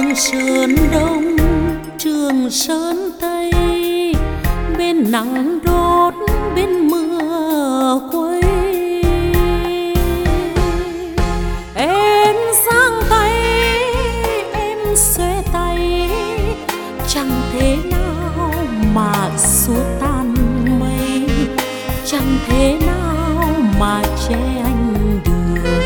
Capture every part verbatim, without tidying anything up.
Trường Sơn Đông, Trường Sơn Tây, bên nắng đốt bên mưa quay. Em giang tay, em xuê tay, chẳng thế nào mà xua tan mây, chẳng thế nào mà che anh được.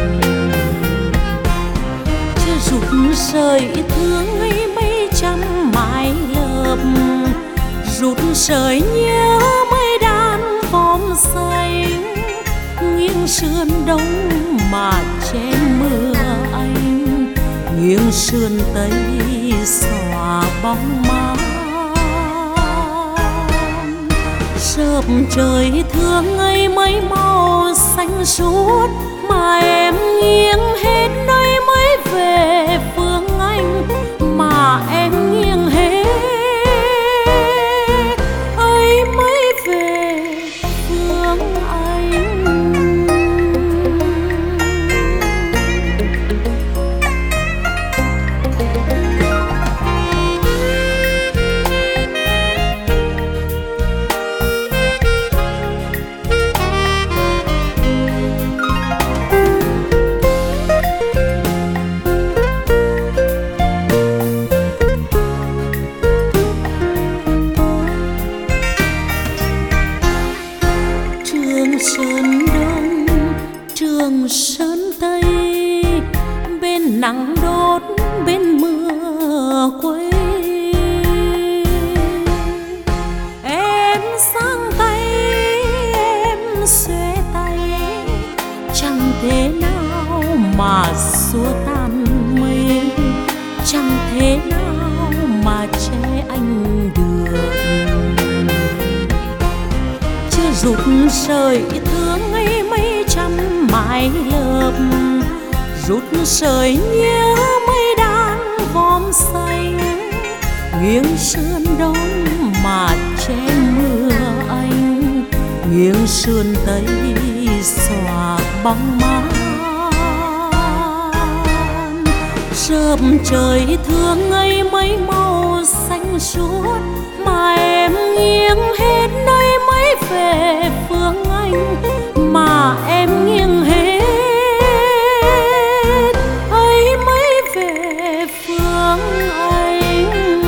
Chưa rút sợi thương ấy mấy trăm mái lợp, rút sợi nhớ mấy đàn vòm xanh, nghiêng sườn đông mà che mưa anh, nghiêng sườn tây xòa bóng má. Sớm trời thương ấy mấy màu xanh suốt, mà em nghiêng hết nơi mới về phương Anh, mà em nghiêng hết ấy mới về phương Anh. Trường Sơn Đông, Trường Sơn Tây, bên nắng đốt bên mưa quay. Em giang tay, em xuê tay, chẳng thế nào mà xua tan mây, chẳng thế nào mà che anh được. Rút sợi thương ấy mấy trăm mái lợp, rút sợi nhớ mấy đàn vòm xanh, nghiêng sườn đông mà che mưa anh, nghiêng sườn tây xòa bóng mát. Sớm trời thương ấy mấy màu xanh suốt, mà em nghiêng hết nơi mới về phương Anh, mà em nghiêng hết ấy mới về phương Anh.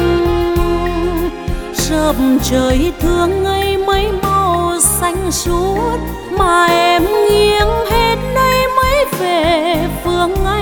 Sớm trời thương ấy mấy màu xanh suốt, mà em nghiêng hết nơi mới về phương Anh.